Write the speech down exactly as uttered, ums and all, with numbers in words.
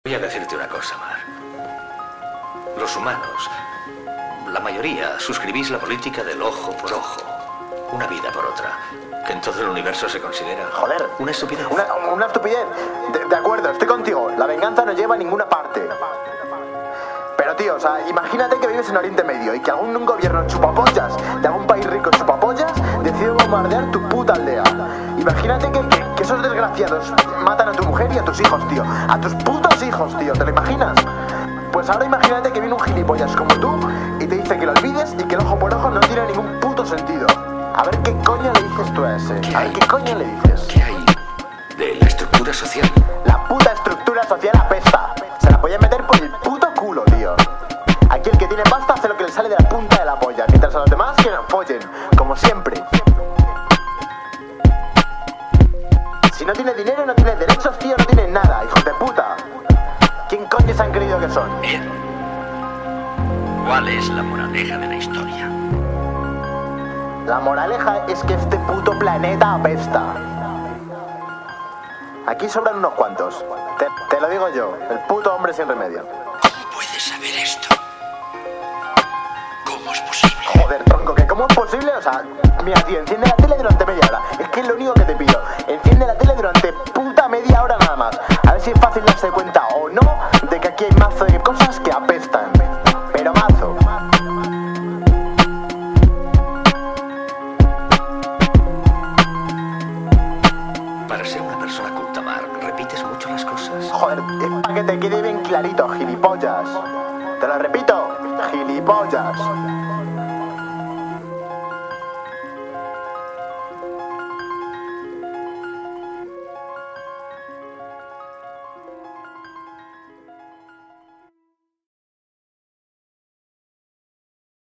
Voy a decirte una cosa, Mar. Los humanos, la mayoría, suscribís la política del ojo por ojo, una vida por otra, que en todo el universo se considera... Joder. Una estupidez. Una, una estupidez. De, de acuerdo, estoy contigo. La venganza no lleva a ninguna parte. Pero tío, o sea, imagínate que vives en Oriente Medio y que algún gobierno chupapollas de algún país rico chupapollas decide bombardear tu puta aldea. Imagínate que, que, que esos desgraciados matan a tu mujer y a tus hijos, tío. A tus putos hijos, tío. ¿Te lo imaginas? Pues ahora imagínate que viene un gilipollas como tú y te dice que lo olvides y que el ojo por ojo no tiene ningún puto sentido. A ver qué coño le dices tú a ese. A ver qué coño le dices. ¿Qué hay de la estructura social? La puta estructura social apesta. Se la podía meter por el puto culo, tío. Aquí el que tiene pasta hace lo que le sale de la punta de la polla, mientras a los demás que nos follen, como siempre. Si no tienes dinero, no tienes derechos, tío, no tienes nada, hijos de puta. ¿Quién coño se han creído que son? Bien. ¿Cuál es la moraleja de la historia? La moraleja es que este puto planeta apesta. Aquí sobran unos cuantos. Te, te lo digo yo, el puto hombre sin remedio. ¿Cómo puedes saber esto? ¿Cómo es posible? Joder, tronco, ¿que cómo es posible? O sea, mira, tío, enciende la tele durante media hora. Es que es lo único que te pido. Enciende la tele durante puta media hora nada más. A ver si es fácil darse cuenta o no de que aquí hay mazo de cosas que apestan. Pero mazo. Para ser una persona culta, Mar, ¿repites mucho las cosas? Joder, es para que te quede bien clarito, gilipollas. Te lo repito, gilipollas.